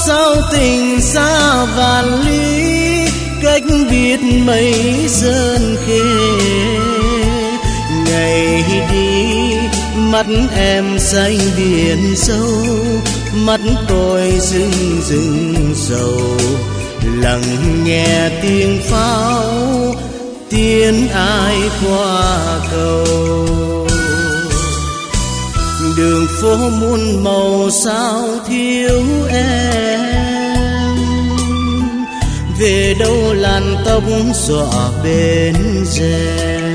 sao tình xa vạn lý, cách biệt mấy sơn khê. Ngày đi mắt em xanh biển sâu, mắt tôi rưng rưng sầu, lặng nghe tiếng pháo tiếng ai qua cầu. Đường phố muôn màu sao thiếu em, về đâu làn tóc xõa bên rèm.